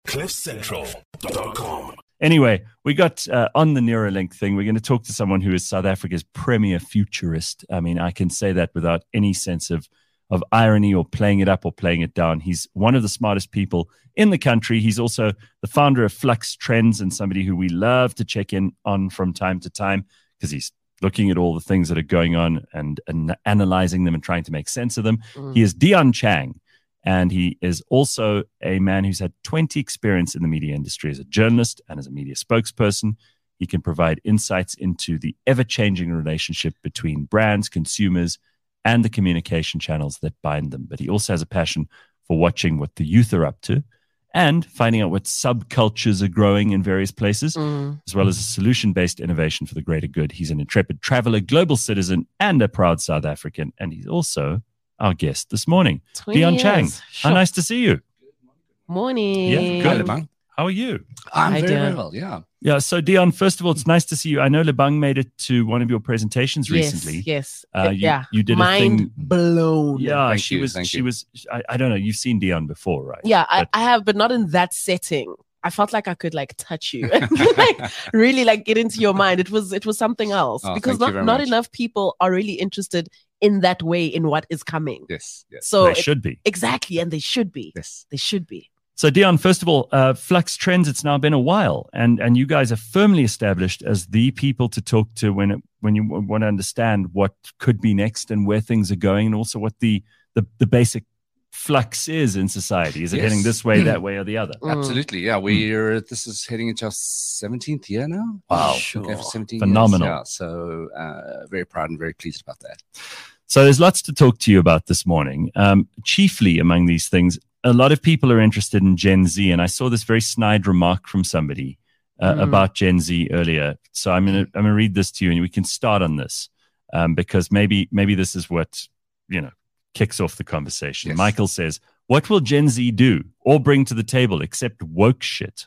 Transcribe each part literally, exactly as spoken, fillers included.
cliff central dot com. Anyway, we got uh, on the Neuralink thing, we're going to talk to someone who is South Africa's premier futurist. I mean, I can say that without any sense of, of irony or playing it up or playing it down. He's one of the smartest people in the country. He's also the founder of Flux Trends and somebody who we love to check in on from time to time because he's looking at all the things that are going on and, and analyzing them and trying to make sense of them. Mm. He is Deon Chang. And he is also a man who's had twenty experience in the media industry as a journalist and as a media spokesperson. He can provide insights into the ever-changing relationship between brands, consumers, and the communication channels that bind them. But he also has a passion for watching what the youth are up to and finding out what subcultures are growing in various places, mm. as well as a solution-based innovation for the greater good. He's an intrepid traveler, global citizen, and a proud South African. And he's also our guest this morning, Deon Chang. How nice to see you. Morning. Yeah, good. Hi, how are you? I'm Hi, very, Deon. very well, yeah. Yeah, so Deon, first of all, it's nice to see you. I know Lebang made it to one of your presentations yes, recently. Yes, uh, you, yeah. You did Mind a thing. blown. Yeah, thank she you, was, thank she you. was, I, I don't know, you've seen Deon before, right? Yeah, I, But- I have, but not in that setting. I felt like I could like touch you and like really like get into your mind. It was it was something else Oh, because thank you not, very not much. enough people are really interested in that way in what is coming. Yes, yes, So they it- should be. exactly, and they should be. yes. They should be. So Deon, first of all, uh, Flux Trends, it's now been a while, and and you guys are firmly established as the people to talk to when it, when you w- want to understand what could be next and where things are going, and also what the the, the basic flux is in society. Is it Yes. heading this way, that way, or the other? Mm. Absolutely, yeah. We're this is heading into our seventeenth year now. Wow. Sure. Okay, for seventeen Phenomenal. years, yeah. So uh, very proud and very pleased about that. So there's lots to talk to you about this morning. Um, chiefly among these things, a lot of people are interested in Gen Z, and I saw this very snide remark from somebody uh, Mm. about Gen Z earlier. So I'm gonna I'm gonna read this to you, and we can start on this um, because maybe maybe this is what you know kicks off the conversation. Yes. Michael says, "What will Gen Z do or bring to the table except woke shit?"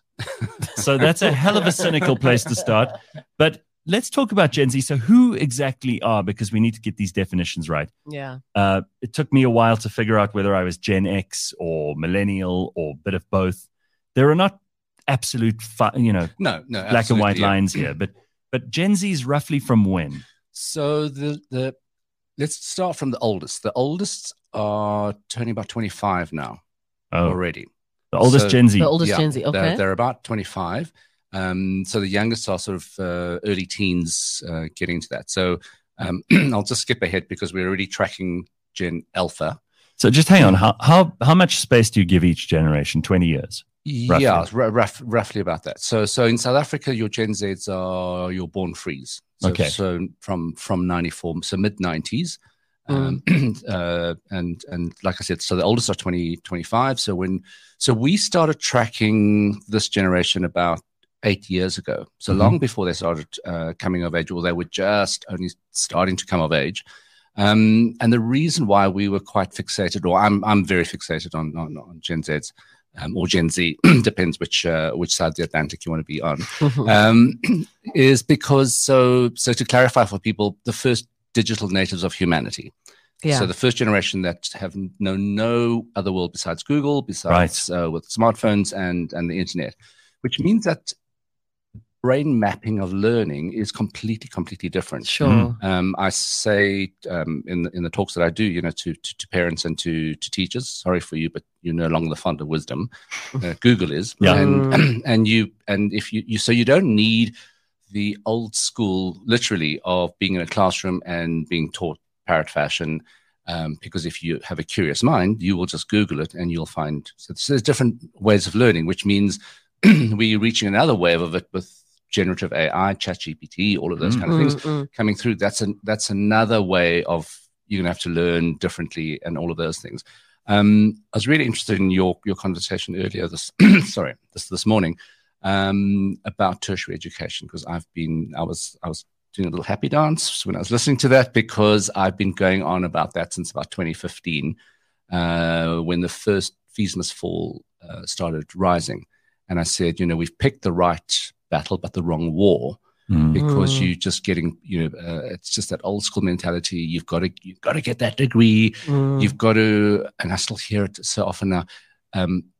So that's a hell of a cynical place to start. But let's talk about Gen Z. So who exactly are, because we need to get these definitions right. Yeah. Uh, it took me a while to figure out whether I was Gen X or millennial or a bit of both. There are not absolute, fi- you know, No, no, black and white absolutely, yeah. lines here, but but Gen Z is roughly from when? So the the let's start from the oldest. The oldest are turning about twenty-five now Oh, already. the oldest so- Gen Z. The oldest Yeah, Gen Z. Okay. They're, they're about twenty-five. Um, so the youngest are sort of uh, early teens uh, getting into that. So um, I'll just skip ahead because we're already tracking Gen Alpha. So just hang on. How how how much space do you give each generation? Twenty years. Roughly. Yeah, r- rough, roughly about that. So so in South Africa, your Gen Zs are your born frees. So, Okay. So from from ninety-four, so mid nineties. Um, uh, and and like I said, so the oldest are twenty, twenty-five. So when so we started tracking this generation about eight years ago. So Mhm. long before they started uh, coming of age, or they were just only starting to come of age. Um, and the reason why we were quite fixated, or I'm I'm very fixated on on, on Gen Zs. Um, or Gen Z, depends which uh, which side of the Atlantic you want to be on, um, is because so so to clarify for people, the first digital natives of humanity. Yeah. So the first generation that have known no other world besides Google, besides uh, with smartphones and and the internet, which means that brain mapping of learning is completely completely different. Sure. Um, I say um, in the, in the talks that I do, you know, to, to to parents and to to teachers. Sorry for you, but you're no longer the font of wisdom. Uh, Google is, Yeah. and and you and if you, you so you don't need the old school, literally, of being in a classroom and being taught parrot fashion. Um, because if you have a curious mind, you will just Google it and you'll find. So there's different ways of learning, which means we're reaching another wave of it with generative A I, ChatGPT, all of those Mm. kind of things Mm-mm. coming through. That's an that's another way of you're gonna have to learn differently and all of those things. Um, I was really interested in your your conversation earlier this sorry this this morning um, about tertiary education, because I've been I was I was doing a little happy dance when I was listening to that, because I've been going on about that since about twenty fifteen uh, when the first fees must fall uh, started rising, and I said, you know, we've picked the right battle but the wrong war. Mm. Because Mm. you just getting, you know, uh, it's just that old school mentality. You've got to, you've got to get that degree. Mm. You've got to, and I still hear it so often now. Um,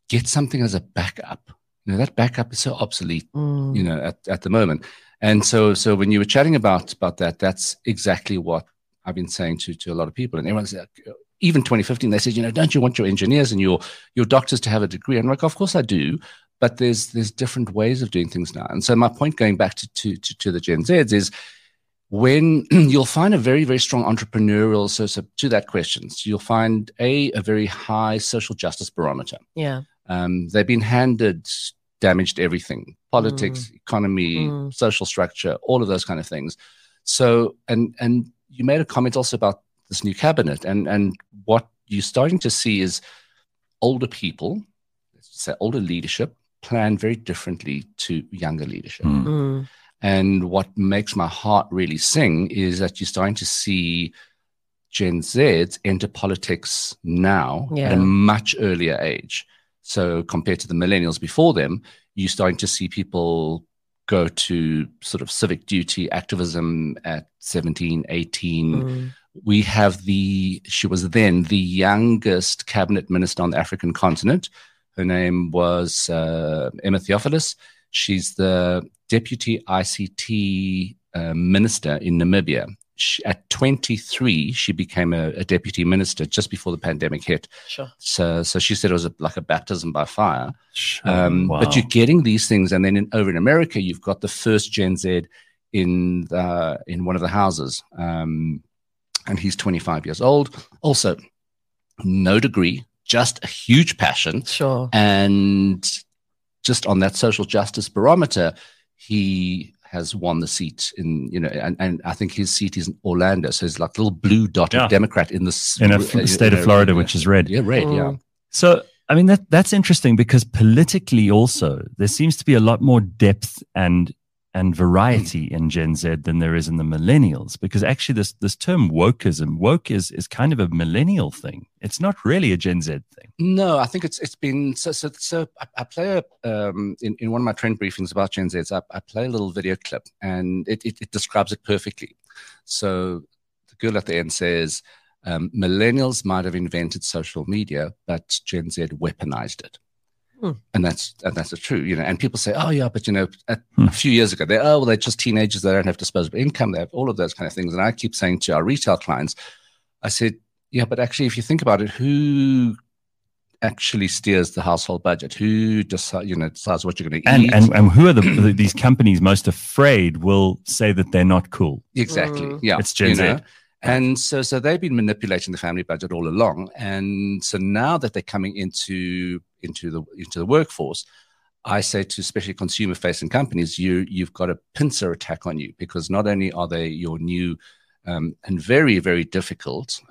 get something as a backup. You know, that backup is so obsolete, Mm. you know, at, at the moment. And so, so when you were chatting about, about that, that's exactly what I've been saying to, to a lot of people. And everyone's like, even twenty fifteen, they said, you know, don't you want your engineers and your, your doctors to have a degree? And I'm like, of course I do. But there's, there's different ways of doing things now. And so my point going back to, to, to, to the Gen Zs is when you'll find a very, very strong entrepreneurial, so, so to that question, so you'll find a, a very high social justice barometer. Yeah. Um, they've been handed damaged everything, politics, Mm. economy, Mm. social structure, all of those kind of things. So, and, and you made a comment also about this new cabinet, and, and what you're starting to see is older people, let's say older leadership, plan very differently to younger leadership. Mm. Mm. And what makes my heart really sing is that you're starting to see Gen Zs enter politics now Yeah. at a much earlier age. So compared to the millennials before them, you're starting to see people go to sort of civic duty activism at seventeen, eighteen. Mm. We have the, she was then the youngest cabinet minister on the African continent. Her name was uh, Emma Theophilus. She's the deputy I C T uh, minister in Namibia. She, at twenty-three, she became a, a deputy minister just before the pandemic hit. Sure. So, so she said it was a, like a baptism by fire. Sure. Um, Wow. But you're getting these things, and then in, over in America, you've got the first Gen Z in the, in one of the houses, um, and he's twenty-five years old. Also, no degree, just a huge passion, Sure. and just on that social justice barometer, he has won the seat in, you know, and, and I think his seat is in Orlando. So he's like a little blue dotted Yeah. Democrat in the s- in a uh, f- state of Florida, which is red. yeah, red, yeah. Mm. So, I mean, that that's interesting because politically also, there seems to be a lot more depth and and variety in Gen Z than there is in the millennials. Because actually, this this term wokeism, woke is is kind of a millennial thing. It's not really a Gen Z thing. No, I think it's it's been so so. so I, I play a um in, in one of my trend briefings about Gen Zs. I, I play a little video clip, and it, it it describes it perfectly. So the girl at the end says, um, "Millennials might have invented social media, but Gen Z weaponized it." Hmm. And that's and that's the true, you know. And people say, "Oh yeah, but you know, a, Hmm. a few years ago, they oh well, they're just teenagers. They don't have disposable income. They have all of those kind of things." And I keep saying to our retail clients, I said, "Yeah, but actually, if you think about it, who actually steers the household budget? Who decides, you know, decides what you're going to And, eat?" and and who are the, the these companies most afraid will say that they're not cool? Exactly. Mm. Yeah. It's Gen you Z. know? And so, so they've been manipulating the family budget all along. And so now that they're coming into, into the, into the workforce, I say to especially consumer facing companies, you, you've got a pincer attack on you, because not only are they your new, um, and very, very difficult,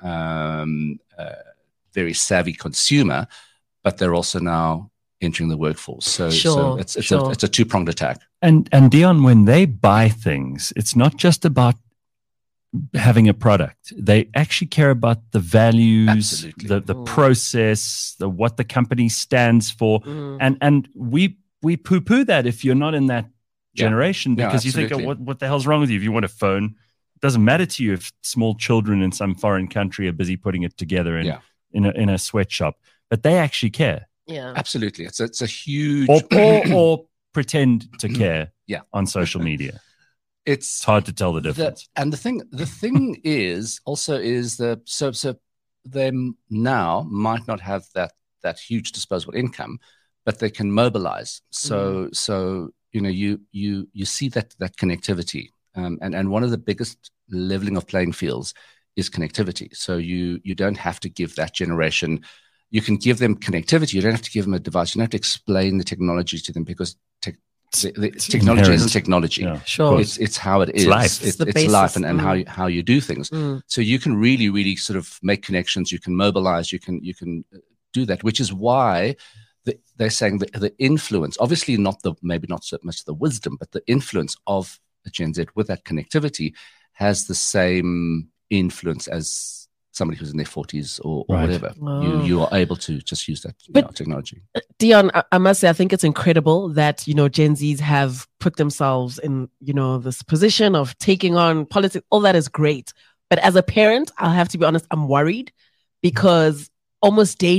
um, uh, very savvy consumer, but they're also now entering the workforce. So, so Sure, it's, it's sure. a, it's a two pronged attack. And and Dion, when they buy things, it's not just about having a product. They actually care about the values, Absolutely. the the Mm. process, the what the company stands for. Mm. And and we we poo poo that if you're not in that Yeah. generation, Yeah, because you think, oh, absolutely. what what the hell's wrong with you? If you want a phone, it doesn't matter to you if small children in some foreign country are busy putting it together in Yeah. in a in a sweatshop, but they actually care, Yeah. Absolutely. It's a, it's a huge, or or, or pretend to care. Yeah. On social media, it's, it's hard to tell the The, difference. and the thing, the thing is also is the so so they now might not have that that huge disposable income, but they can mobilize. So so you know you you you see that that connectivity, um, and and one of the biggest leveling of playing fields is connectivity. So you you don't have to give that generation. You can give them connectivity. You don't have to give them a device. You don't have to explain the technology to them, because te- the, the It's technology inherent. isn't technology. Yeah. Sure. It's it's how it is. life. It's It's, the it's basis. life and, and how Mm. you, how you do things. Mm. So you can really really sort of make connections. You can mobilize. You can you can do that. Which is why the, they're saying that the influence, obviously not the maybe not so much the wisdom, but the influence of a Gen Z with that connectivity has the same influence as somebody who's in their forties or, or Right. whatever. Wow. You you are able to just use that you But- know, technology. Dion, I, I must say, I think it's incredible that, you know, Gen Zs have put themselves in, you know, this position of taking on politics. All that is great. But as a parent, I'll have to be honest, I'm worried because almost daily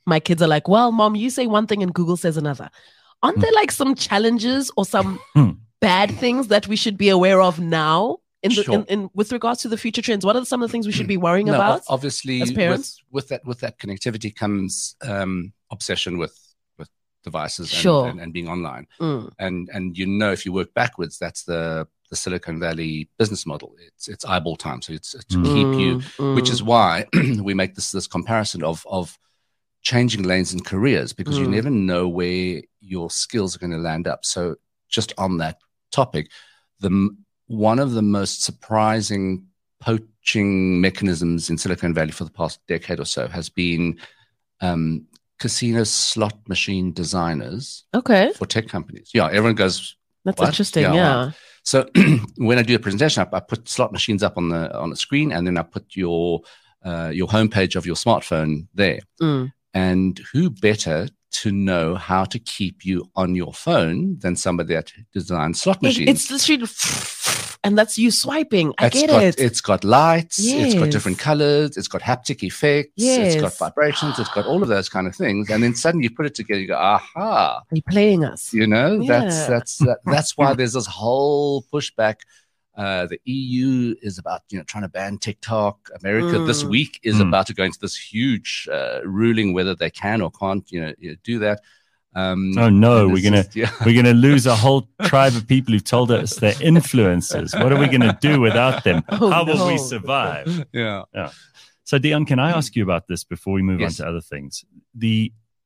my kids are like, well, mom, you say one thing and Google says another. Aren't there like some challenges or some bad things that we should be aware of now in, the, Sure. in, in with regards to the future trends? What are some of the things we should be worrying No, about? ob- obviously, as with, parents? with that with that connectivity comes um, obsession with with devices and, Sure. and, and being online. Mm. And and you know, if you work backwards, that's the the Silicon Valley business model. It's it's eyeball time, so it's to Mm. keep you, Mm, which mm. is why we make this this comparison of of changing lanes in careers, because you Mm. never know where your skills are going to land up. So just on that topic, the m- one of the most surprising poaching mechanisms in Silicon Valley for the past decade or so has been um, casino slot machine designers Okay, for tech companies. Yeah, everyone goes. that's What? interesting. Yeah, Yeah. wow. So when I do a presentation, I, I put slot machines up on the on the screen, and then I put your uh, your homepage of your smartphone there. Mm. And who better to know how to keep you on your phone than somebody that designs slot It- machines? it's literally, and that's you swiping. I It's get got, it. It's got lights. It's got Yes. different colors. It's got haptic effects. It's got Yes. vibrations. It's got all of those kind of things. And then suddenly you put it together. You go, aha! Are you playing us? You know, that's Yeah. that's that, that's why there's this whole pushback. Uh, the E U is about you know trying to ban TikTok. America this Mm. week is Mm. about to go into this huge uh, ruling whether they can or can't you know, you know do that. Um, Oh no, and we're it's gonna just- yeah. we're gonna lose a whole tribe of people who've told us they're influencers. What are we gonna do without them? Oh, How will we no. survive? yeah. So, Dion, can I ask you about this before we move Yes. on to other things? The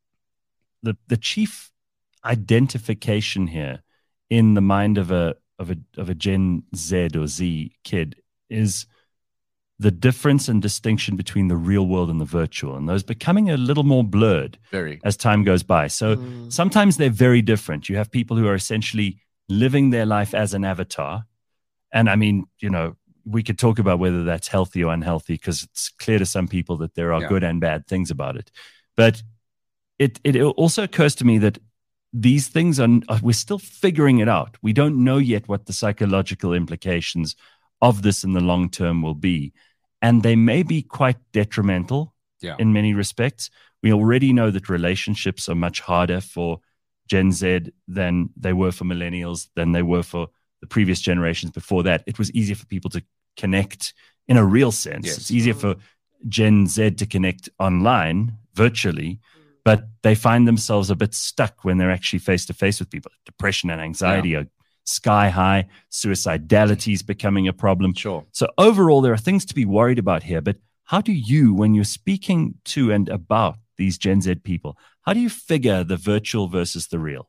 the the chief identification here in the mind of a of a of a Gen Z or Z kid is the difference and distinction between the real world and the virtual, and those becoming a little more blurred Very. as time goes by. So Mm. sometimes they're very different. You have people who are essentially living their life as an avatar. And I mean, you know, we could talk about whether that's healthy or unhealthy, because it's clear to some people that there are Yeah. good and bad things about it. But it, it also occurs to me that these things are, we're still figuring it out. We don't know yet what the psychological implications of this in the long term will be. And they may be quite detrimental Yeah. in many respects. We already know that relationships are much harder for Gen Z than they were for millennials, than they were for the previous generations before that. It was easier for people to connect in a real sense. Yes. It's easier for Gen Z to connect online, virtually, but they find themselves a bit stuck when they're actually face to face with people. Depression and anxiety are sky high. Suicidality is becoming a problem. Sure. So overall, there are things to be worried about here. But how do you, when you're speaking to and about these Gen Z people, how do you figure the virtual versus the real?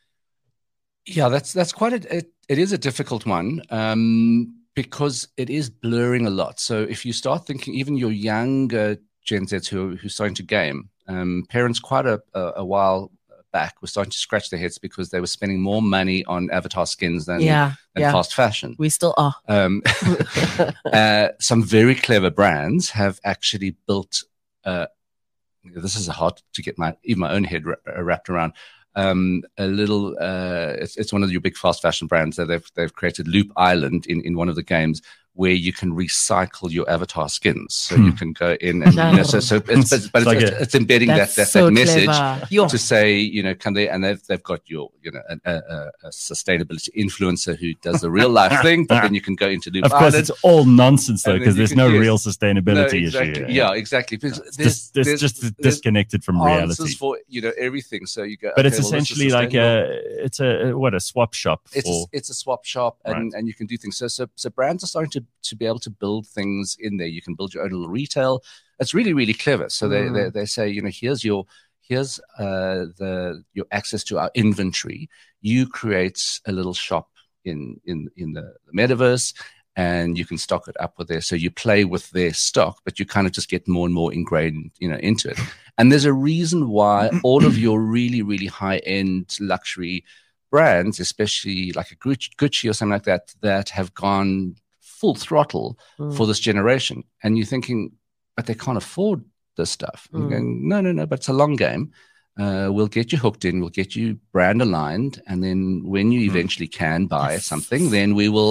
Yeah, that's that's quite a it, it is a difficult one um, because it is blurring a lot. So if you start thinking, even your younger Gen Zs who who's starting to game, um, parents quite a, a, a while back were starting to scratch their heads because they were spending more money on avatar skins than, Yeah, than yeah. fast fashion. We still are. Um, uh, some very clever brands have actually built. Uh, this is hard to get my even my own head wra- wrapped around. Um, a little, uh, it's, it's one of your big fast fashion brands that they've they've created Loop Island in, in one of the games where you can recycle your avatar skins. So you can go in and you know, so, so it's, but, but It's like it's, a- it's embedding that That's that, so that message clever. Yo. to say, you know, can they, and they've, they've got your, you know, a, a, a sustainability influencer who does the real life thing, but then you can go into Loop Of course, Island. it's all nonsense, though, And then because you there's can- no yes. real sustainability No, issue. exactly. here. Yeah, exactly. Because It's there's, just, it's there's, just there's disconnected from answers reality. for, you know, everything. So you go, But it's okay, well, this is essentially like sustainable. a, it's a, what, a swap shop it's a, for, it's a swap shop, and, Right. and you can do things. So, so so brands are starting to to be able to build things in there. You can build your own little retail. It's really really clever. So they, Mm. they they say, you know, here's your here's uh, the your access to our inventory. You create a little shop in in in the, the metaverse, and you can stock it up with there. So you play with their stock, but you kind of just get more and more ingrained, you know, into it. And there's a reason why all of your really really high end luxury brands, especially like a Gucci, Gucci or something like that, that have gone full throttle Mm. for this generation. And you're thinking, but they can't afford this stuff. And you're Mm. going, no, no, no, but it's a long game. Uh, we'll get you hooked in, we'll get you brand aligned. And then when you Mm. eventually can buy Yes. something, then we will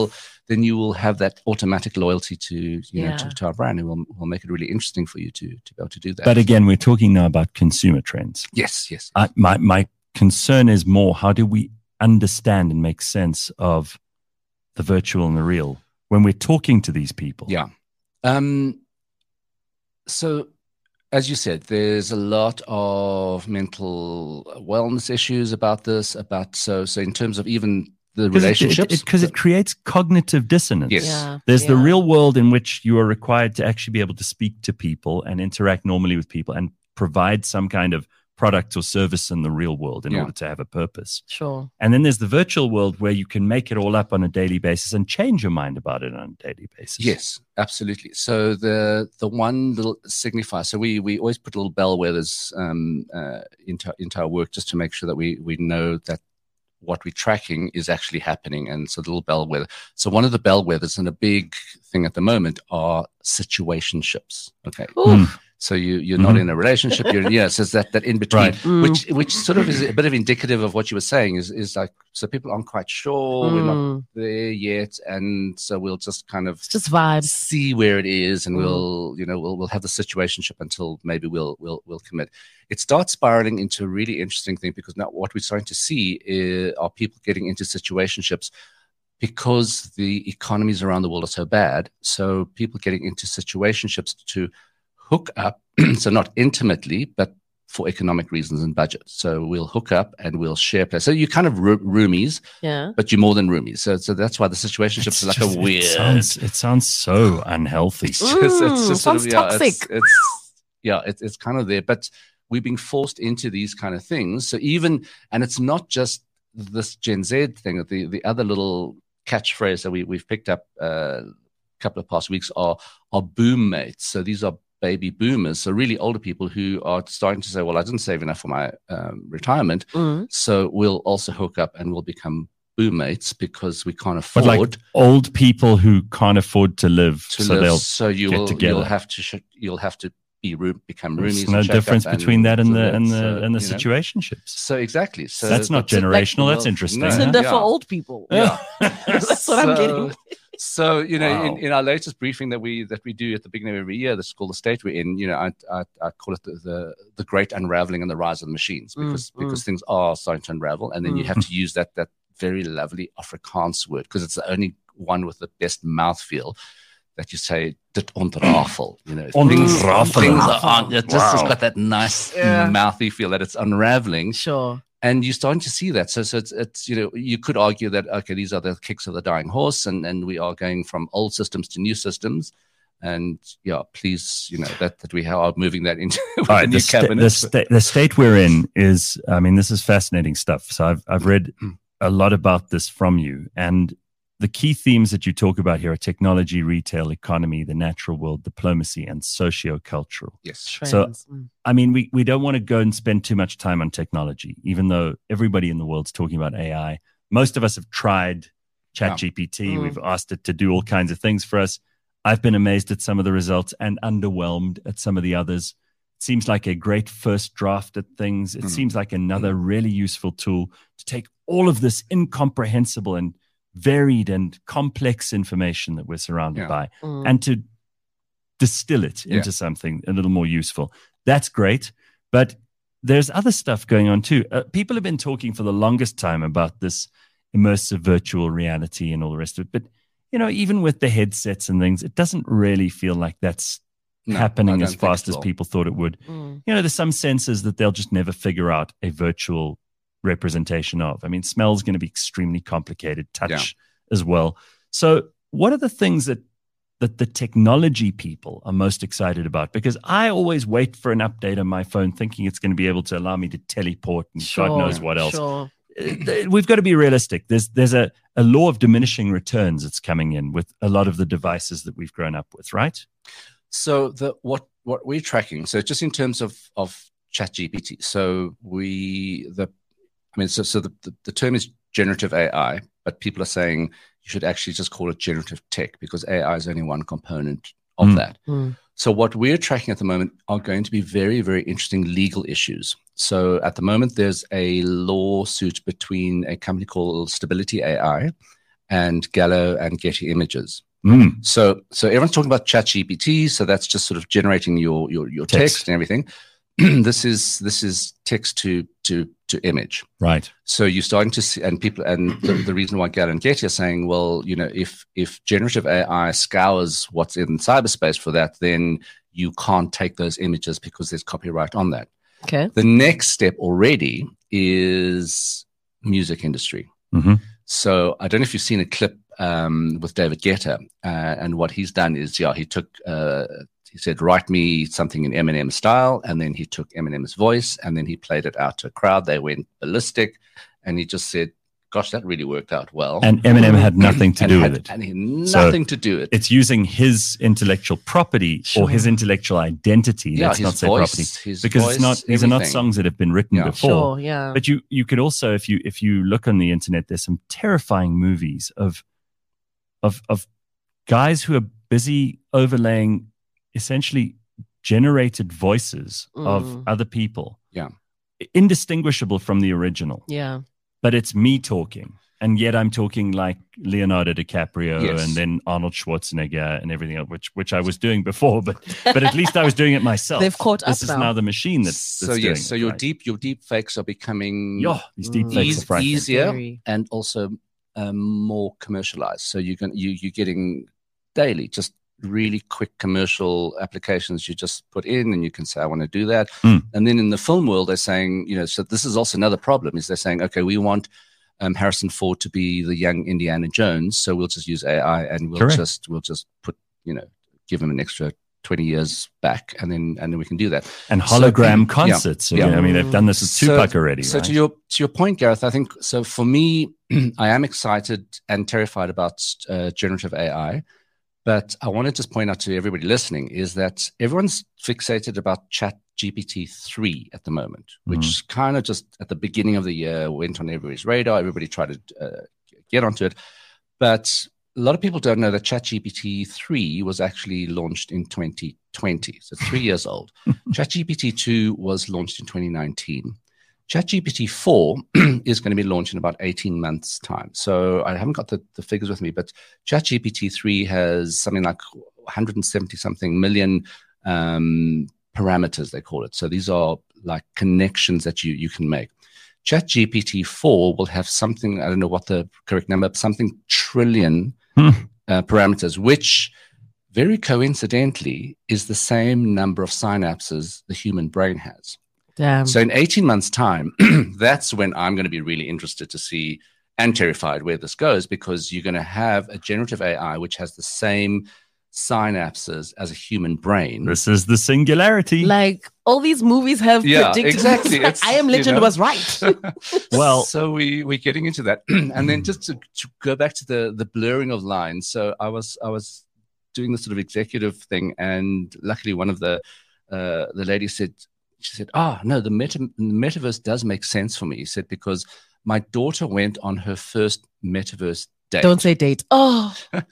then you will have that automatic loyalty to you Yeah. know to, to our brand, and will will make it really interesting for you to to be able to do that. But again, we're talking now about consumer trends. yes, yes, I, my my concern is more, how do we understand and make sense of the virtual and the real when we're talking to these people? yeah. Um. So, as you said, there's a lot of mental wellness issues about this. About so so in terms of even the relationships, because it, it, it creates cognitive dissonance. Yes. Yeah. There's the Yeah. real world in which you are required to actually be able to speak to people and interact normally with people and provide some kind of product or service in the real world in Yeah. order to have a purpose. Sure. And then there's the virtual world where you can make it all up on a daily basis and change your mind about it on a daily basis. Yes, absolutely. So the the one little signifier. So we we always put little bellwethers um, uh, into into our work just to make sure that we we know that what we're tracking is actually happening. And so the little bellwether. So one of the bellwethers and a big thing at the moment are situationships. Okay. Oof. So you you're not Mhm. in a relationship. You're yeah. So it's that that in between, Right. Mm. which which sort of is a bit of indicative of what you were saying. Is is like so people aren't quite sure. We're not Mm. there yet, and so we'll just kind of It's just vibes. see where it is, and Mm. we'll you know we'll we'll have the situationship until maybe we'll we'll we'll commit. It starts spiraling into a really interesting thing because now what we're starting to see is, are people getting into situationships because the economies around the world are so bad. So people getting into situationships to hook up, so not intimately, but for economic reasons and budget. So we'll hook up and we'll share place. So you're kind of roo- roomies, Yeah. but you're more than roomies. So so that's why the situationships It's are like just- a weird. It sounds, it sounds so unhealthy. It's just, it's Mm, just sort of sounds yeah, it's, toxic. it's yeah, it's it's kind of there, but we're being forced into these kind of things. So even and it's not just this Gen Z thing. The the other little catchphrase that we we've picked up a uh, couple of past weeks are are boom mates. So these are baby boomers, so really older people who are starting to say, well, I didn't save enough for my um, retirement, Mm. so we'll also hook up and we'll become boom mates because we can't But afford like old people who can't afford to live, to so live. they'll So you get will together. you'll have to sh- you'll have to be room, become There's roomies. no and shack difference up and between that and so the and the that's, uh, and the you know. situationships. So exactly. So That's not that's- generational. like, That's well, interesting. no, huh? Tinder yeah. for old people. Yeah. That's what I'm getting. So you know, Wow. in, in our latest briefing that we that we do at the beginning of every year, that's called the state we're in. You know, I I, I call it the, the the great unraveling and the rise of the machines because Mm, because things are starting to unravel, and then you Mm. have to use that that very lovely Afrikaans word because it's the only one with the best mouthfeel that you say dit ontrafel. You know, things, Ontrafelen. things are on. It just has Wow. got that nice Yeah. mouthy feel that it's unraveling. Sure. And you're starting to see that. So, so it's, it's, you know, you could argue that, okay, these are the kicks of the dying horse, and, and we are going from old systems to new systems. And yeah, please, you know, that, that we are moving that into with All the right, new the, sta- cabinet. the, sta- the state we're in is, I mean, this is fascinating stuff. So I've I've read a lot about this from you, and the key themes that you talk about here are technology, retail, economy, the natural world, diplomacy, and socio-cultural. Yes. So- Trends. Mm. I mean, we, we don't want to go and spend too much time on technology, even though everybody in the world's talking about A I. Most of us have tried ChatGPT. Mm. We've asked it to do all kinds of things for us. I've been amazed at some of the results and underwhelmed at some of the others. It seems like a great first draft at things. It Mm. seems like another really useful tool to take all of this incomprehensible and varied and complex information that we're surrounded Yeah. by Mm. and to distill it Yeah. into something a little more useful. That's great. But there's other stuff going on too. Uh, people have been talking for the longest time about this immersive virtual reality and all the rest of it. But, you know, even with the headsets and things, it doesn't really feel like that's No, I happening don't as think fast it as will. people thought it would. Mm. You know, there's some senses that they'll just never figure out a virtual representation of. I mean, smell's going to be extremely complicated, touch as well. So what are the things that that the technology people are most excited about? Because I always wait for an update on my phone thinking it's going to be able to allow me to teleport and Sure. God knows what else. Sure. Uh, We've got to be realistic. There's there's a, a law of diminishing returns that's coming in with a lot of the devices that we've grown up with, right? So the what what we're tracking. So just in terms of of ChatGPT. So we the I mean so so the, the, the term is generative A I, but people are saying you should actually just call it generative tech because A I is only one component of Mm. that. Mm. So what we're tracking at the moment are going to be very, very interesting legal issues. So at the moment, there's a lawsuit between a company called Stability A I and Gallo and Getty Images. Mm. So, so everyone's talking about ChatGPT. So that's just sort of generating your your, your text. Text. and everything. this is this is text to to to image. Right. So you're starting to see, and people, and the, the reason why Gallo and Getty are saying, well, you know, if if generative A I scours what's in cyberspace for that, then you can't take those images because there's copyright on that. Okay. The next step already is music industry. Mm-hmm. So I don't know if you've seen a clip um, with David Guetta, uh, and what he's done is, yeah, he took, uh, he said, write me something in Eminem style, and then he took Eminem's voice, and then he played it out to a crowd. They went ballistic, and he just said, gosh, that really worked out well. And Eminem had nothing to and do had, with it. And he had nothing So to do with it. It's using his intellectual property Sure. or his intellectual identity. Yeah, Let's his not say voice, property. his Because voice, it's not, these are not everything. songs that have been written Yeah. before. Sure. Yeah. But you you could also, if you if you look on the internet, there's some terrifying movies of of of guys who are busy overlaying essentially generated voices of Mm. other people. Yeah. Indistinguishable from the original. Yeah. But it's me talking. And yet I'm talking like Leonardo DiCaprio Yes. and then Arnold Schwarzenegger and everything else, which which I was doing before, but but at least I was doing it myself. They've caught this up is now. now the machine that's, so that's yes, doing so it, your right? deep your deep fakes are becoming Yeah, these deep Mm. fakes eas- are frightening. easier Very. and also um, more commercialized. So you can you you're getting daily just really quick commercial applications you just put in, and you can say I want to do that. Mm. And then in the film world, they're saying, you know, so this is also another problem is they're saying, okay, we want um, Harrison Ford to be the young Indiana Jones, so we'll just use A I and we'll Correct. just we'll just put you know give him an extra twenty years back, and then and then we can do that. And So- hologram yeah, concerts. So, yeah. I mean, they've done this with So- Tupac already. So right? to your to your point, Gareth, I think so. For me, I am excited and terrified about uh, generative A I, but I want to just point out to everybody listening is that everyone's fixated about Chat G P T three at the moment, which kind of just at the beginning of the year went on everybody's radar. Everybody tried to uh, get onto it, but a lot of people don't know that Chat G P T three was actually launched in twenty twenty, so three years old. Chat G P T two was launched in twenty nineteen. Chat G P T four is going to be launched in about eighteen months' time. So I haven't got the, the figures with me, but Chat G P T three has something like one hundred seventy something million um, parameters, they call it. So these are like connections that you, you can make. Chat G P T four will have something, I don't know what the correct number, but something trillion Hmm. uh, parameters, which very coincidentally is the same number of synapses the human brain has. Damn. So in eighteen months' time, that's when I'm going to be really interested to see and terrified where this goes, because you're going to have a generative A I which has the same synapses as a human brain. This is the singularity. Like all these movies have Yeah, predicted. exactly. It's, I Am you Legend know. was right. Well- so we we're getting into that, and then just to, to go back to the the blurring of lines. So I was I was doing this sort of executive thing, and luckily one of the uh, the ladies said she said, "Ah, oh, no, the meta the metaverse does make sense for me." He said, because my daughter went on her first metaverse date. Don't say date. Oh,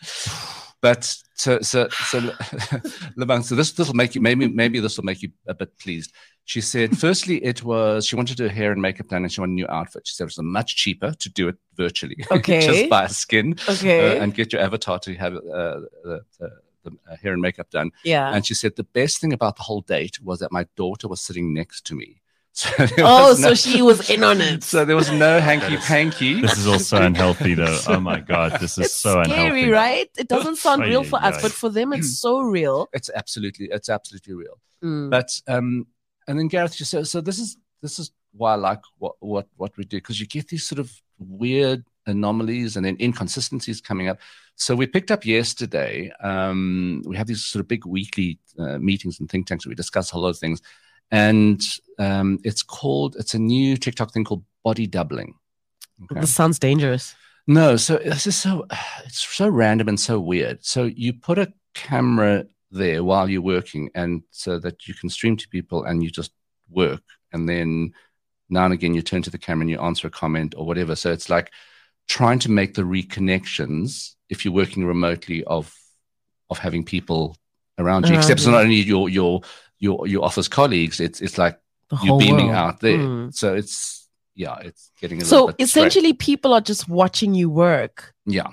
But so so so, Lebang, so this this will make you maybe maybe this will make you a bit pleased. She said, firstly, it was she wanted her hair and makeup done, and she wanted a new outfit. She said it was much cheaper to do it virtually, Okay. just buy a skin okay. uh, and get your avatar to have uh, the, the, the uh, hair and makeup done. yeah. And she said the best thing about the whole date was that my daughter was sitting next to me. So there Oh, was so no- she was in on it. so there was no hanky panky. This is also unhealthy, though. Oh my God, this is It's so scary, unhealthy. right? It doesn't sound Ay, real ay, for us, ay. but for them, it's so real. It's absolutely it's absolutely real. Mm. But um, and then Gareth, you said, so this is this is why I like what what what we do, because you get these sort of weird anomalies and then inconsistencies coming up. So we picked up yesterday. Um, we have these sort of big weekly uh, meetings and think tanks where we discuss a lot of things, and um, it's called it's a new TikTok thing called body doubling. Okay. This sounds dangerous. No, so this is so it's so random and so weird. So you put a camera there while you're working, and so that you can stream to people and you just work, and then now and again you turn to the camera and you answer a comment or whatever. So it's like trying to make the reconnections if you're working remotely of of having people around you. Around Except it's you. not only your your your your office colleagues, it's it's like The you're whole beaming world. out there. Mm. So it's yeah, it's getting a little So bit essentially, people are just watching you work. strange. Yeah.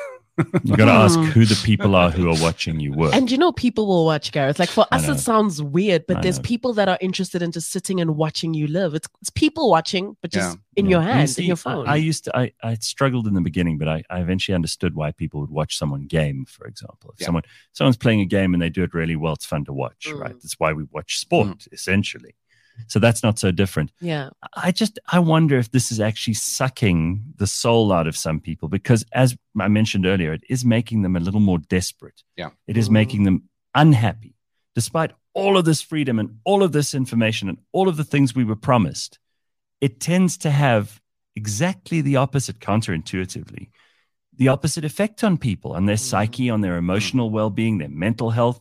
You got to ask Hmm. who the people are who are watching you work. And you know, people will watch, Gareth. Like for I us, know. it sounds weird, but I there's know. people that are interested in just sitting and watching you live. It's it's people watching, but just in Yeah. your And hand, see, in your phone. I, I used to, I, I struggled in the beginning, but I, I eventually understood why people would watch someone game, for example. If Yeah. someone someone's playing a game and they do it really well, it's fun to watch, Mm. right? That's why we watch sport, essentially. So that's not so different. yeah. I just, I wonder if this is actually sucking the soul out of some people because, as I mentioned earlier, it is making them a little more desperate. Yeah. It is Mm. making them unhappy. Despite all of this freedom and all of this information and all of the things we were promised, it tends to have exactly the opposite, counterintuitively, the opposite effect on people, on their Mm. psyche, on their emotional well-being, their mental health.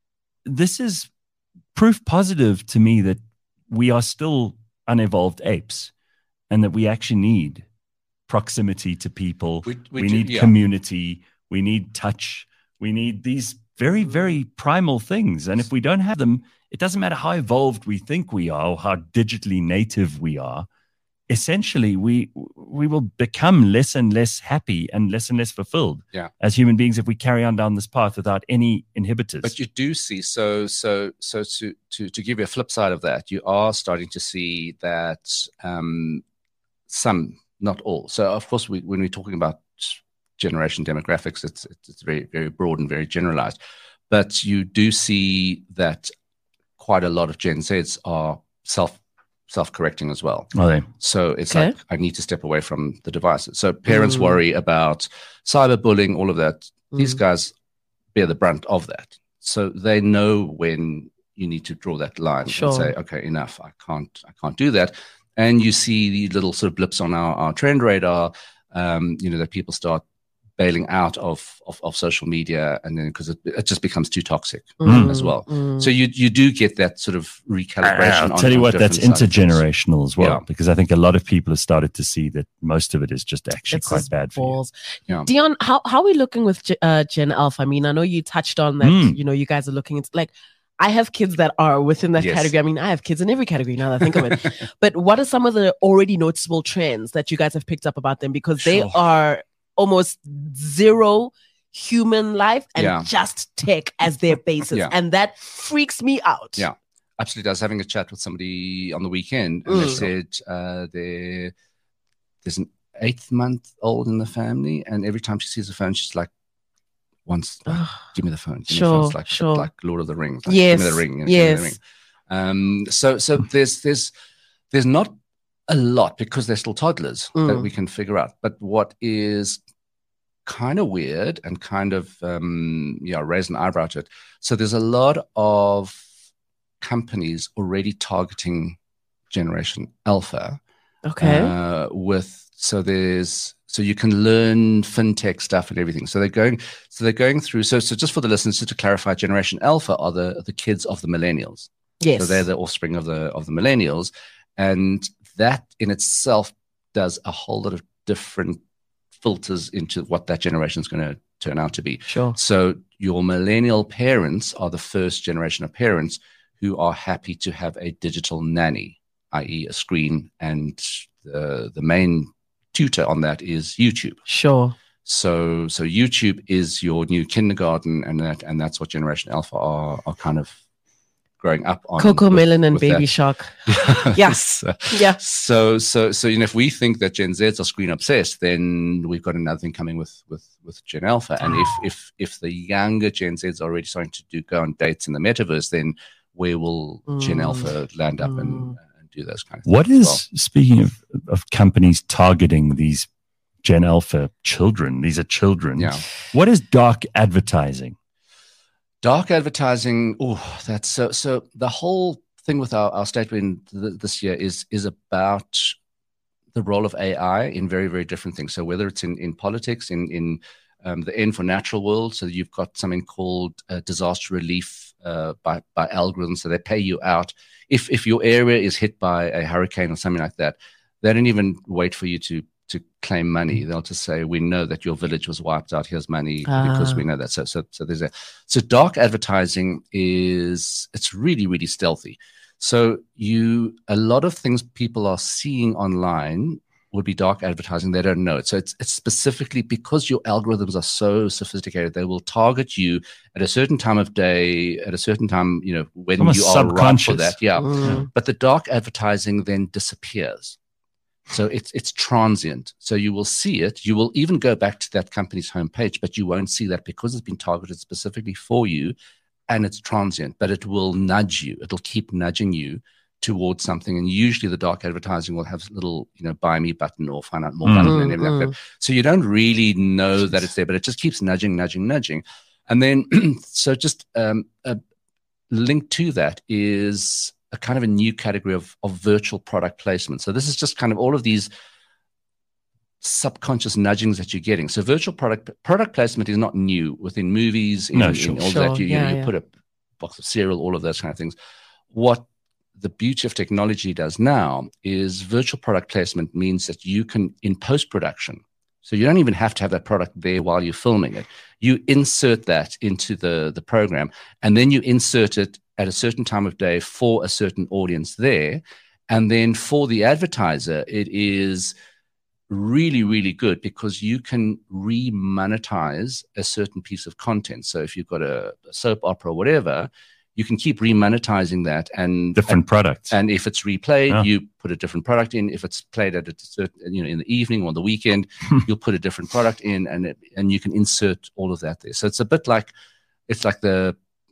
This is proof positive to me that we are still unevolved apes and that we actually need proximity to people. We- We, we do- need yeah. community. We need touch. We need these very, very primal things. And if we don't have them, it doesn't matter how evolved we think we are or how digitally native we are. Essentially, we we will become less and less happy and less and less fulfilled Yeah. as human beings if we carry on down this path without any inhibitors. But you do see, so so so to to to give you a flip side of that, you are starting to see that um, some, not all. So of course, we, when we're talking about generation demographics, it's it's very very broad and very generalized. But you do see that quite a lot of Gen Zs are self self correcting as well. Are they? So it's Okay. like, I need to step away from the devices. So parents Mm. worry about cyberbullying, all of that. These Mm. guys bear the brunt of that. So they know when you need to draw that line Sure. and say, okay, enough. I can't, I can't do that. And you see the little sort of blips on our, our trend radar, um, you know, that people start bailing out of, of, of social media, and then because it, it just becomes too toxic Mm. as well. Mm. So you you do get that sort of recalibration. I'll on- tell you on what, that's different side of things. intergenerational as well, Yeah. because I think a lot of people have started to see that most of it is just actually It's quite just bad for you. balls. Yeah. Dion, how, how are we looking with Ge- uh, Gen Alpha? I mean, I know you touched on that, Mm. you know, you guys are looking into like, I have kids that are within that Yes. category. I mean, I have kids in every category now that I think of it. But what are some of the already noticeable trends that you guys have picked up about them? Because they Sure. are almost zero human life and Yeah. just tech as their basis. Yeah. And that freaks me out. Yeah. Absolutely. I was having a chat with somebody on the weekend, and they Mm. said uh, there- there's an eighth month old in the family, and every time she sees a phone, she's like, "Once, like, give me the phone." Give me the phone. Sure, It's like, sure. like Lord of the Rings. Like, Yes, give me the ring. you know, give me yes. the ring. Um, so, so there's there's there's not a lot because they're still toddlers that Mm. we can figure out. But what is kind of weird and kind of um, yeah, raise an eyebrow to it. So there's a lot of companies already targeting Generation Alpha. Okay. Uh, with so there's so you can learn fintech stuff and everything. So they're going so they're going through. So so just for the listeners, just to clarify, Generation Alpha are the the kids of the millennials. yes. So they're the offspring of the of the millennials, and that in itself does a whole lot of different filters into what that generation is going to turn out to be. Sure. So your millennial parents are the first generation of parents who are happy to have a digital nanny, that is a screen, and the the main tutor on that is YouTube. Sure. So so YouTube is your new kindergarten, and that and that's what Generation Alpha are are kind of growing up on. Coco with- Melon and with Baby that. Shark. Yes. So- Yeah. So, so, so, you know, if we think that Gen Zs are screen obsessed, then we've got another thing coming with with with Gen Alpha. And if if if the younger Gen Zs are already starting to do go on dates in the metaverse, then where will Gen Mm. Alpha land up and, Mm. and do those kind of things? What as is, well? speaking of, of companies targeting these Gen Alpha children, these are children. Yeah. What is dark advertising? Dark advertising? Oh, that's so. So the whole thing with our our statement th- this year is is about the role of A I in very very different things. So whether it's in in politics, in in um, the N for natural world, so you've got something called uh, disaster relief uh, by by algorithms. So they pay you out if if your area is hit by a hurricane or something like that. They don't even wait for you to to claim money. They'll just say, "We know that your village was wiped out. Here's money because Ah. we know that." So so so there's a so dark advertising is it's really really stealthy. So you, a lot of things people are seeing online would be dark advertising. They don't know it. So it's, it's specifically because your algorithms are so sophisticated, they will target you at a certain time of day, at a certain time, you know, when Almost you are right for that. Yeah. Mm. But the dark advertising then disappears. So it's it's transient. So you will see it. You will even go back to that company's homepage, but you won't see that because it's been targeted specifically for you, and it's transient. But it will nudge you. It'll keep nudging you towards something. And usually the dark advertising will have a little, you know, buy me button or find out more Mm. button and everything like that. So you don't really know that it's there, but it just keeps nudging, nudging, nudging. And then, so just um, a link to that is a kind of a new category of, of virtual product placement. So this is just kind of all of these subconscious nudgings that you're getting. So virtual product product placement is not new within movies, in, No, sure. in all Sure, that. You, yeah, you, you yeah. put a box of cereal, all of those kind of things. What the beauty of technology does now is virtual product placement means that you can, in post-production, so you don't even have to have that product there while you're filming it. You insert that into the, the program, and then you insert it at a certain time of day for a certain audience there. And then for the advertiser, it is really, really good because you can re-monetize a certain piece of content. So if you've got a, a soap opera or whatever, you can keep re-monetizing that. And Different and, products. And if it's replayed, Yeah. you put a different product in. If it's played at a certain, you know, in the evening or the weekend, you'll put a different product in, and it, and you can insert all of that there. So it's a bit like, it's like the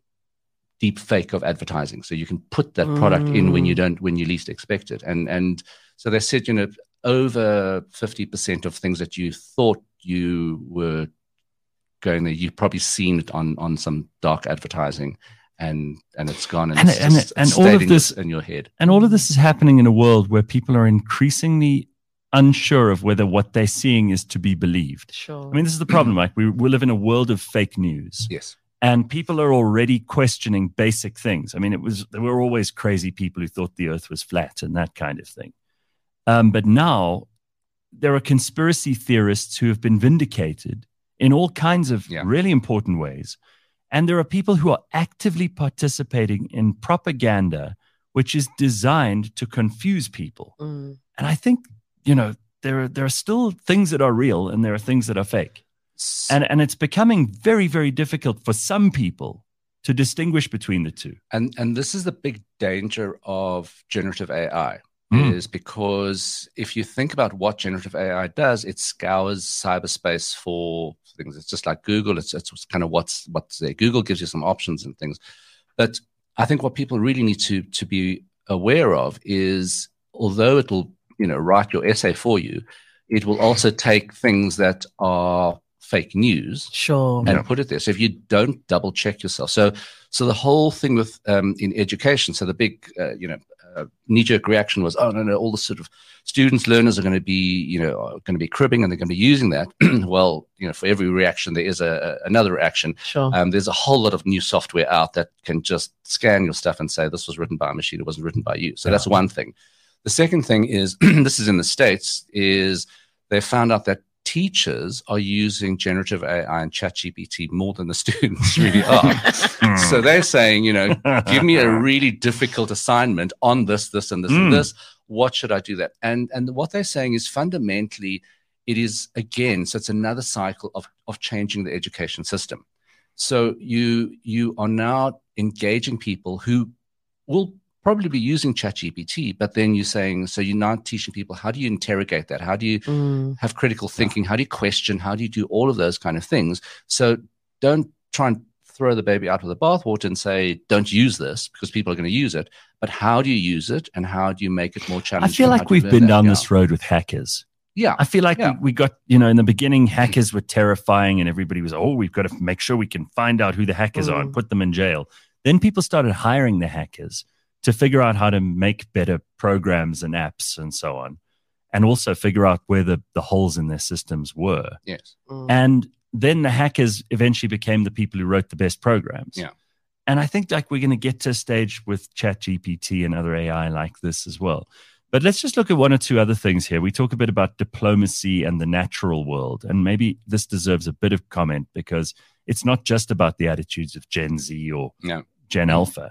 deep fake of advertising. So you can put that product in when you don't, when you least expect it. And, and so they said, you know, over fifty percent of things that you thought you were going there, you've probably seen it on, on some dark advertising, and, and it's gone. And, And- it's and- just and stayed all of in this- your- in your head. And all of this is happening in a world where people are increasingly unsure of whether what they're seeing is to be believed. Sure. I mean, this is the problem, Mike. We, we live in a world of fake news. Yes. And people are already questioning basic things. I mean, it was there were always crazy people who thought the earth was flat and that kind of thing. Um, but now there are conspiracy theorists who have been vindicated in all kinds of Yeah. really important ways. And there are people who are actively participating in propaganda, which is designed to confuse people. Mm. And I think, you know, there are, there are still things that are real and there are things that are fake. And, and it's becoming very, very difficult for some people to distinguish between the two. And and this is the big danger of generative A I, Mm. is because if you think about what generative A I does, it scours cyberspace for things. It's just like Google. It's it's kind of what's what's there. Google gives you some options and things. But I think what people really need to to be aware of is, although it will, you know, write your essay for you, it will also take things that are fake news Sure. and put it there. So if you don't double check yourself, so so the whole thing with um, in education, so the big uh, you know uh, knee jerk reaction was, oh no no, all the sort of students, learners are going to be you know are going to be cribbing and they're going to be using that. Well, you know, for every reaction there is a, a another reaction. Sure. Um, there's a whole lot of new software out that can just scan your stuff and say this was written by a machine, it wasn't written by you. So Yeah. that's one thing. The second thing is, this is in the States, is they found out that teachers are using generative A I and ChatGPT more than the students really are. So they're saying, you know, give me a really difficult assignment on this, this, and this, Mm. and this. What should I do that? And and what they're saying is fundamentally, it is, again, so it's another cycle of, of changing the education system. So you you are now engaging people who will probably be using ChatGPT, but then you're saying, so you're now teaching people, how do you interrogate that? How do you Mm. have critical thinking? How do you question? How do you do all of those kind of things? So don't try and throw the baby out with the bathwater and say, don't use this because people are going to use it. But how do you use it and how do you make it more I challenging? feel How like do you we've learn been that? down Yeah. this road with hackers. Yeah. I feel like Yeah. we, we got, you know, in the beginning, hackers were terrifying and everybody was, oh, we've got to make sure we can find out who the hackers are and Mm. put them in jail. Then people started hiring the hackers to figure out how to make better programs and apps and so on, and also figure out where the, the holes in their systems were. Yes. Mm. And then the hackers eventually became the people who wrote the best programs. Yeah. And I think like we're going to get to a stage with ChatGPT and other A I like this as well. But let's just look at one or two other things here. We talk a bit about diplomacy and the natural world, and maybe this deserves a bit of comment because it's not just about the attitudes of Gen Z or No. Gen Alpha,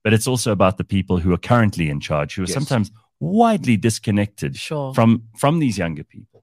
but it's also about the people who are currently in charge, who are Yes. sometimes widely disconnected Sure. from from these younger people.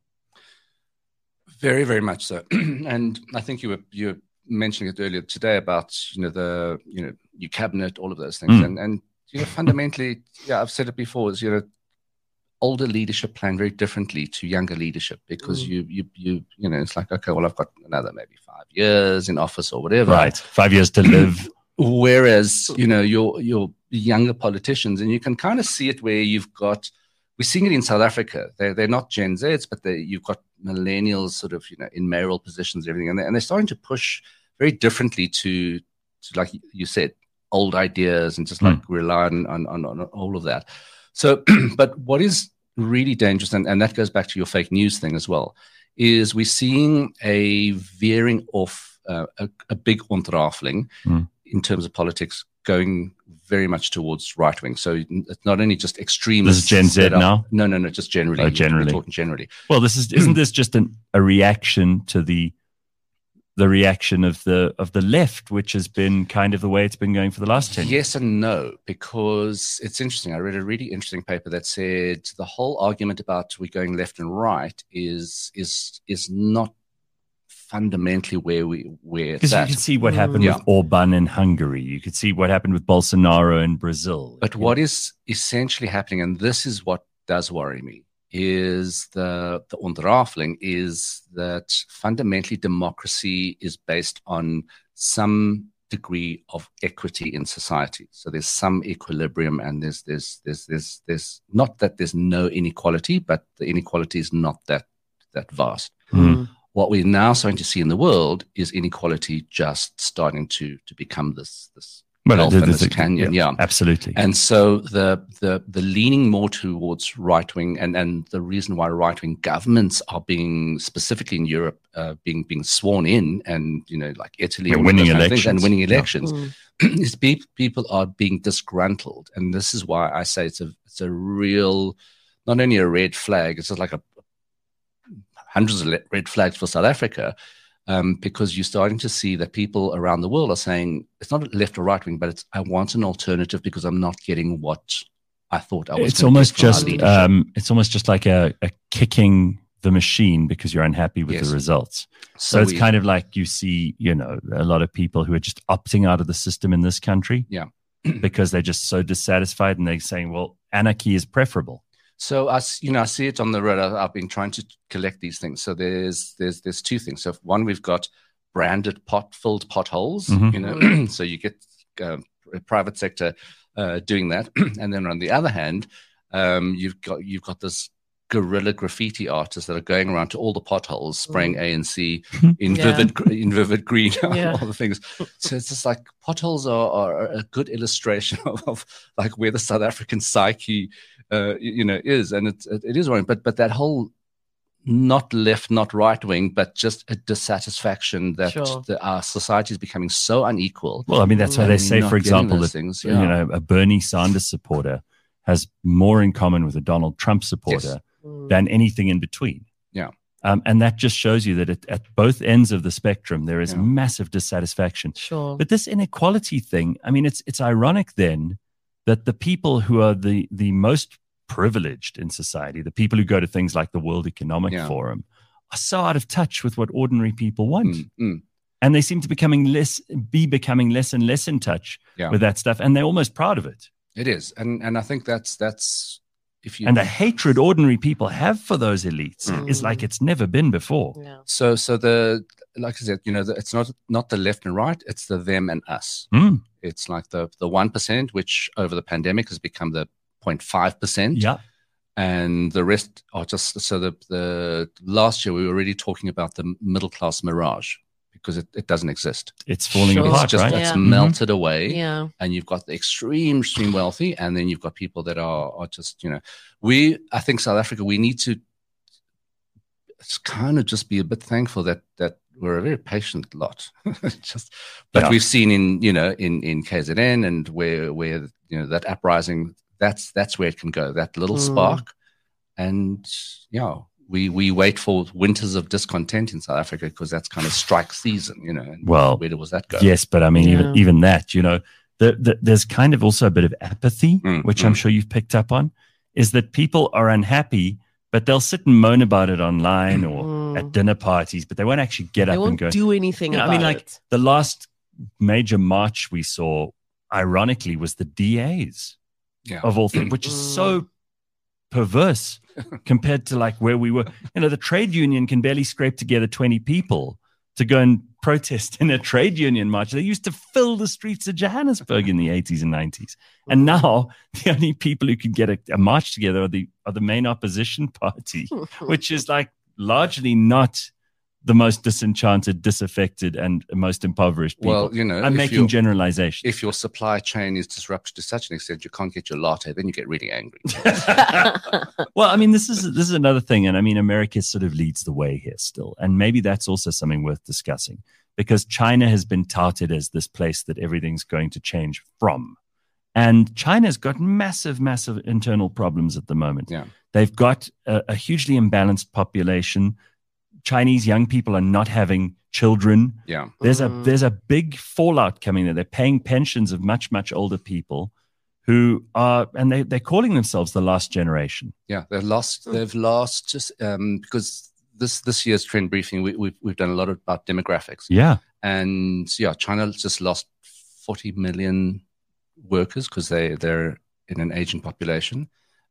Very, very much so. And I think you were you were mentioning it earlier today about you know the you know your cabinet, all of those things, Mm. and and you know fundamentally, yeah, I've said it before. Is you know older leadership plan very differently to younger leadership because Mm. you you you you know it's like, okay, well, I've got another maybe five years in office or whatever, Right. Five years to live. Whereas, you know, your your younger politicians, and you can kind of see it where you've got, we're seeing it in South Africa. They're, they're not Gen Zs, but they, you've got millennials sort of, you know, in mayoral positions and everything. And, they, and they're starting to push very differently to, to, like you said, old ideas and just like Mm. rely on, on, on, on all of that. So, but what is really dangerous, and, and that goes back to your fake news thing as well, is we're seeing a veering off, uh, a, a big ontrafeling Mm. in terms of politics going very much towards right wing. So it's not only just This extremists. is Gen Z that are- now? No, no, no, just generally. Oh, We're generally. talking generally. Well, this is isn't this just an, a reaction to the the reaction of the of the left, which has been kind of the way it's been going for the last ten years? Yes and no, because it's interesting. I read a really interesting paper that said the whole argument about we going left and right is is is not fundamentally where we where it's Because you at. can see what Mm. happened Yeah. with Orban in Hungary. You could see what happened with Bolsonaro in Brazil. But what is essentially happening, and this is what does worry me, is the the ontrafeling is that fundamentally democracy is based on some degree of equity in society. So there's some equilibrium, and there's there's there's there's there's not that there's no inequality, but the inequality is not that that vast. Mm. What we're now starting to see in the world is inequality just starting to to become this this Well, gulf it- and it's this a- canyon. Yeah. absolutely. And so the the the leaning more towards right wing, and and the reason why right wing governments are being, specifically in Europe, uh, being being sworn in, and you know like Italy And and winning those kind of things, and elections. winning Yeah. elections, Mm. is pe- people are being disgruntled, and this is why I say it's a it's a real, not only a red flag, it's just like a hundreds of le- red flags for South Africa. Um, because you're starting to see that people around the world are saying it's not left or right wing, but it's I want an alternative because I'm not getting what I thought I was. It's gonna almost get from our just leadership. um, it's almost just like a, a kicking the machine because you're unhappy with Yes. the results. So, it's we- kind of like you see, you know, a lot of people who are just opting out of the system in this country. Yeah. because they're just so dissatisfied and they're saying, well, anarchy is preferable. So I, s- you know, I see it on the road. I, I've been trying to collect these things. So there's there's there's two things. So one, we've got branded pot filled potholes. Mhm. You know, so you get um, private sector uh, doing that, and then on the other hand, um, you've got you've got this guerrilla graffiti artists that are going around to all the potholes, spraying A and C in Yeah. vivid gr- in vivid green, Yeah. all the things. So it's just like potholes are, are a good illustration of, of like where the South African psyche, uh, you you know, is, and it it, it is wrong. But but that whole not left, not right wing, but just a dissatisfaction that Sure. the, our society is becoming so unequal. Well, I mean, that's why And they we're say, not for getting example, those that things, you yeah. know, a Bernie Sanders supporter has more in common with a Donald Trump supporter Mm. than anything in between. Yeah. Um, and that just shows you that it, at both ends of the spectrum, there is Yeah. massive dissatisfaction. Sure. But this inequality thing, I mean, it's it's ironic then that the people who are the the most privileged in society, the people who go to things like the World Economic Yeah. Forum, are so out of touch with what ordinary people want. Mm, mm. And they seem to becoming less be becoming less and less in touch Yeah. with that stuff. And they're almost proud of it. It is, and and I think that's that's if you And the hatred ordinary people have for those elites Mm. is like it's never been before. Yeah. so so the like I said, you know, the, it's not not the left and right, it's the them and us. Mm, It's like the the one percent, which over the pandemic has become the zero point five percent. yeah. And the rest are just so the the last year we were already talking about the middle class mirage because it, it doesn't exist. It's falling Sure. apart, It's just right? it's Yeah. melted away. Yeah. And you've got the extreme, extreme wealthy, and then you've got people that are are just, you know, we I think South Africa, we need to it's kind of just be a bit thankful that that we're a very patient lot. just but Yeah. we've seen in, you know, in, in K Z N and where where you know that uprising, that's that's where it can go, that little Mm. spark. And yeah, we we wait for winters of discontent in South Africa because that's kind of strike season, you know. And Well, where was that go? Yes, but I mean, even Yeah. even that, you know, the, the, there's kind of also a bit of apathy, Mm, which mm. I'm sure you've picked up on, is that people are unhappy, but they'll sit and moan about it online or Mm. at dinner parties, but they won't actually get They up and won't go. do anything You know, I about mean, like it. the last major march we saw, ironically, was the D As Yeah. of all things, which is so perverse compared to like where we were. You know, the trade union can barely scrape together twenty people to go and protest in a trade union march. They used to fill the streets of Johannesburg in the eighties and nineties. And now the only people who can get a, a march together are the, are the main opposition party, which is like largely not the most disenchanted, disaffected, and most impoverished people. Well, you know, I'm if making you're- generalizations. If your supply chain is disrupted to such an extent you can't get your latte, then you get really angry. Well, I mean, this is this is another thing, and I mean, America sort of leads the way here still, and maybe that's also something worth discussing because China has been touted as this place that everything's going to change from, and China's got massive, massive internal problems at the moment. Yeah. They've got a, a hugely imbalanced population. Chinese young people are not having children. Yeah. There's a Mm. there's a big fallout coming there. They're paying pensions of much, much older people who are, and they, they're calling themselves the last generation. Yeah. They've lost, they've lost just um, because this, this year's trend briefing, we, we've, we've done a lot about demographics. Yeah. And yeah, China just lost forty million workers because they, they're in an aging population.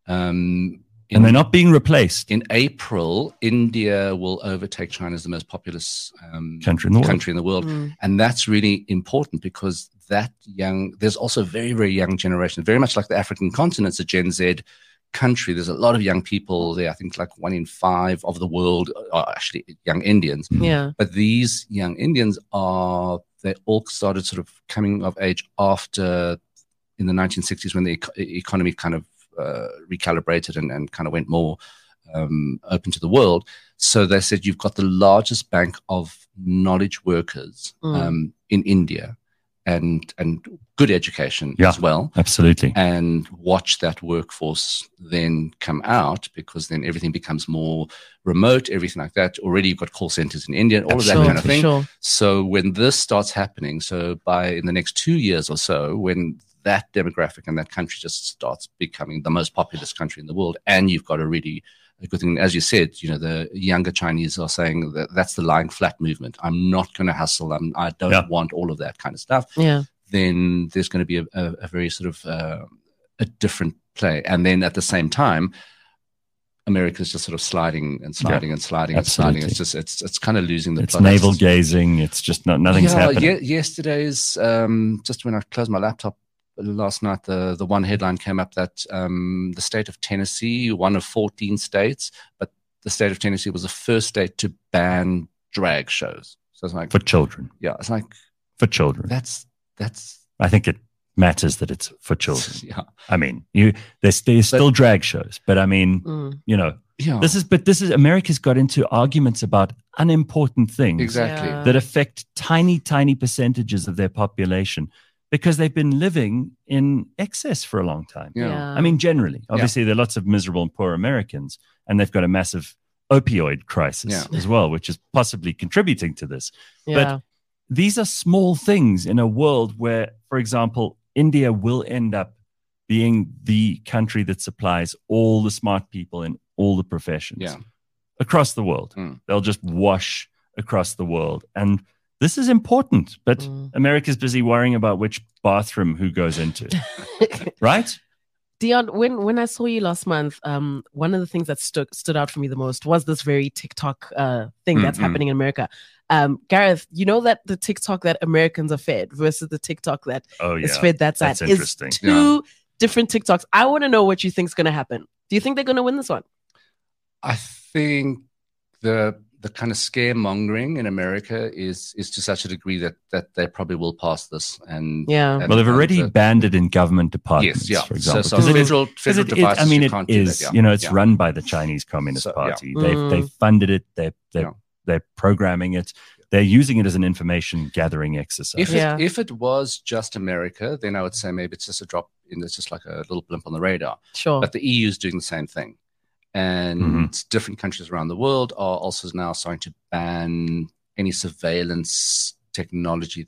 Um, in, And they're not being replaced. in April, India will overtake China as the most populous um, Country in the world. country in the world. Mm. And that's really important because that young, there's also a very, very young generation, very much like the African continent's a Gen Z country. There's a lot of young people there. I think like one in five of the world are actually young Indians. Yeah. But these young Indians are, they all started sort of coming of age after in the nineteen sixties when the eco- economy kind of uh, recalibrated and, and kind of went more um, open to the world. So they said, you've got the largest bank of knowledge workers Mm. um, in India and, and good education Yeah. as well. Absolutely. And watch that workforce then come out because then everything becomes more remote, everything like that. Already you've got call centers in India, all of that Sure, kind of thing. sure. So when this starts happening, so by in the next two years or so, when that demographic and that country just starts becoming the most populous country in the world, and you've got a really a good thing, as you said, you know, the younger Chinese are saying that that's the lying flat movement. I'm not going to hustle. I'm, I don't Yeah. want all of that kind of stuff. Yeah. Then there's going to be a, a, a very sort of uh, a different play. And then at the same time, America's just sort of sliding and sliding and sliding and sliding. absolutely. It's just it's it's kind of losing the It's plot. navel gazing. It's just not, nothing's yeah, happening. ye- yesterday's um, just when I closed my laptop last night, the the one headline came up that um, the state of Tennessee, one of fourteen states, but the state of Tennessee was the first state to ban drag shows. So it's like, For children. yeah, it's like For children. that's that's I think it matters that it's for children. yeah, I mean, you there's, there's still drag shows, but I mean, Mm. you know, yeah, this is, but this is, America's got into arguments about unimportant things exactly. Yeah. that affect tiny, tiny percentages of their population because they've been living in excess for a long time. Yeah. I mean, generally, obviously, there are lots of miserable and poor Americans, and they've got a massive opioid crisis Yeah. as well, which is possibly contributing to this. Yeah. These are small things in a world where, for example, India will end up being the country that supplies all the smart people in all the professions Yeah. across the world. Mm. They'll just wash across the world. And this is important, but Mm. America's busy worrying about which bathroom who goes into, right? Dion, when when I saw you last month, um, one of the things that stood stood out for me the most was this very TikTok uh thing that's Mm-mm. happening in America. Um, Gareth, you know that the TikTok that Americans are fed versus the TikTok that Oh, yeah. is fed that side That's is interesting. two different TikToks. I want to know what you think's going to happen. Do you think they're going to win this one? I think the the kind of scaremongering in America is is to such a degree that that they probably will pass this. And Yeah. and- Well, they've and already the- banned it in government departments, yes, yeah. for So, example. so 'Cause it is- federal 'cause federal it is- devices I mean, you it can't do is, that, yeah. you know, it's Yeah. run by the Chinese Communist So, yeah. Party. They've, Mm. they've funded it. They're, they're, Yeah. they're programming it. They're using it as an information gathering exercise. If Yeah. it, if it was just America, then I would say maybe it's just a drop in. It's just like a little blimp on the radar. Sure. But the E U is doing the same thing, and Mhm. different countries around the world are also now starting to ban any surveillance technology that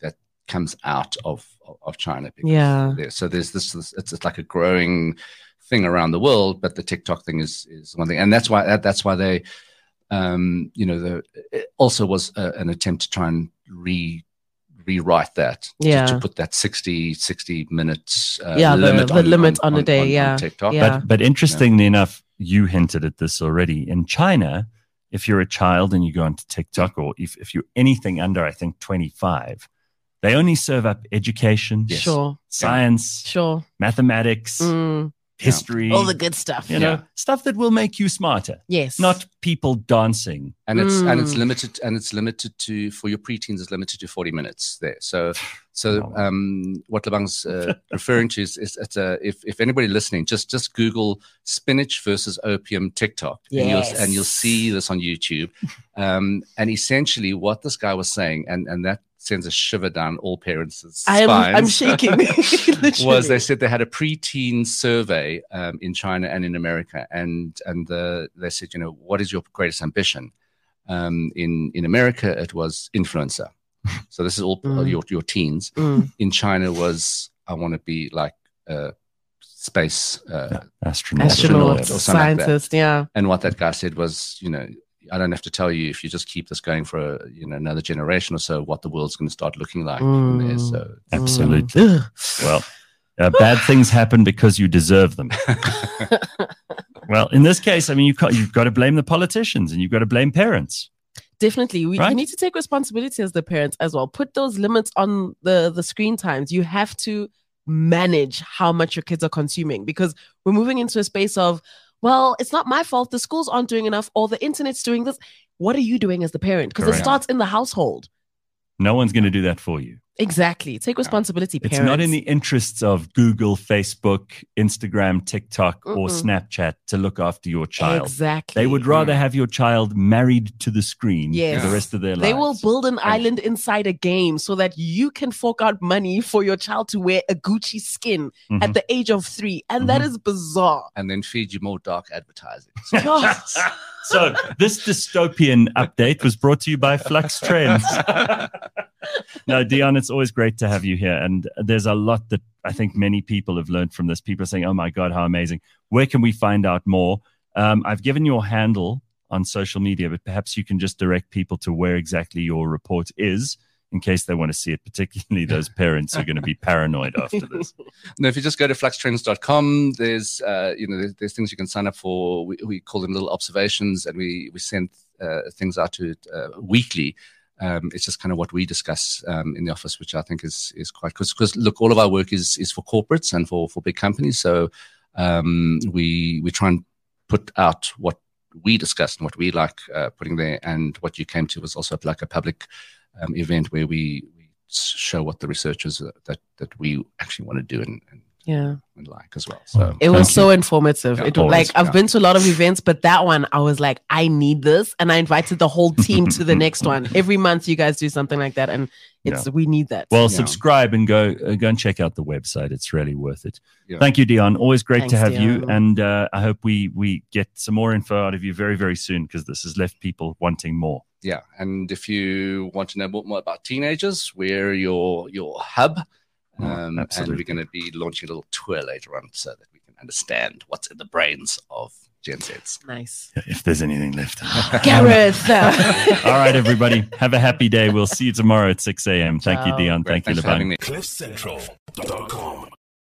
comes out of of China. Because Yeah. there- so there's this, this it's, it's like a growing thing around the world, but the TikTok thing is is one thing, and that's why that, that's why they, um, you know, the it also was a, an attempt to try and re rewrite that, to- Yeah. to, put that sixty, sixty minutes uh, Yeah, the- limit the on, limit on, on a day, on, yeah. on TikTok. Yeah. But but interestingly enough, you hinted at this already. In China, if you're a child and you go onto TikTok, or if, if you're anything under, I think, twenty-five, they only serve up education, Yes. Sure, science, sure. mathematics, Mm, history, all the good stuff. you know, Yeah. stuff that will make you smarter, Yes. not people dancing. and it's and it's Mm. limited and it's limited to for your preteens is limited to forty minutes there. So so Oh. um, what Lebang's uh, referring to is, is it's a, if if anybody listening, just just Google spinach versus opium TikTok, and you'll Yes. and you'll see this on YouTube. Um, and essentially, what this guy was saying, and and that sends a shiver down all parents' I'm, spines. I'm shaking. was Literally. they said they had a preteen survey um, in China and in America, and and the, they said, you know, what is your greatest ambition? Um, in in America, it was influencer. So this is all Mm. your your teens. Mm, In China, was I want to be like a space uh, Astronaut. astronaut, or something like that. scientist. Yeah. and what that guy said was, you know, I don't have to tell you, if you just keep this going for a, you know, another generation or so, what the world's going to start looking like from there. Mm. So Absolutely. Mm. Well, uh, bad things happen because you deserve them. Well, in this case, I mean, you can't, you've got to blame the politicians and you've got to blame parents. Definitely. We, Right? You need to take responsibility as the parents as well. Put those limits on the, the screen times. You have to manage how much your kids are consuming, because we're moving into a space of, well, it's not my fault. The schools aren't doing enough, or the internet's doing this. What are you doing as the parent? Because it Correct. starts in the household. No one's going to do that for you. Exactly. Take responsibility, It's parents. not in the interests of Google, Facebook, Instagram, TikTok, or Mm-mm. Snapchat to look after your child. Exactly. They would rather have your child married to the screen Yes. for the rest of their They will lives. build an island inside a game so that you can fork out money for your child to wear a Gucci skin Mhm. at the age of three. And that Mhm. is bizarre. and then feed you more dark advertising. Gosh. So this dystopian update was brought to you by Flux Trends. No, Dion, it's always great to have you here. And there's a lot that I think many people have learned from this. People are saying, oh my God, how amazing. Where can we find out more? Um, I've given your handle on social media, but perhaps you can just direct people to where exactly your report is in case they want to see it, particularly those parents who are going to be paranoid after this. No, if you just go to flux trends dot com, there's uh, you know there's, there's things you can sign up for. We, we call them little observations, and we we send uh, things out to it uh, weekly. Um, it's just kind of what we discuss um, in the office, which I think is is quite because because look, all of our work is is for corporates and for for big companies. So um, we we try and put out what we discussed and what we like uh, putting there, and what you came to was also like a public um, event where we, we show what the researchers uh, that that we actually want to do and, and, Yeah. and like as well. So It was Thank so informative. Yeah, it always, like I've yeah. been to a lot of events, but that one I was like, I need this, and I invited the whole team to the next one. Every month, you guys do something like that, and it's we need that. Well, Yeah. subscribe and go uh, go and check out the website. It's really worth it. Yeah. Thank you, Dion. Always great to Thanks, have you. Dion. And uh, I hope we we get some more info out of you very, very soon, because this has left people wanting more. yeah, and if you want to know more, more about teenagers, we're your your hub. Oh, Um, and absolutely. we're going to be launching a little tour later on so that we can understand what's in the brains of Gen Zs. Nice, If there's anything left. Gareth. All right, everybody. Have a happy day. We'll see you tomorrow at six a.m. Thank you, Ciao. Dion. Great, Thank you, thanks for having Lebang. me. cliff central dot com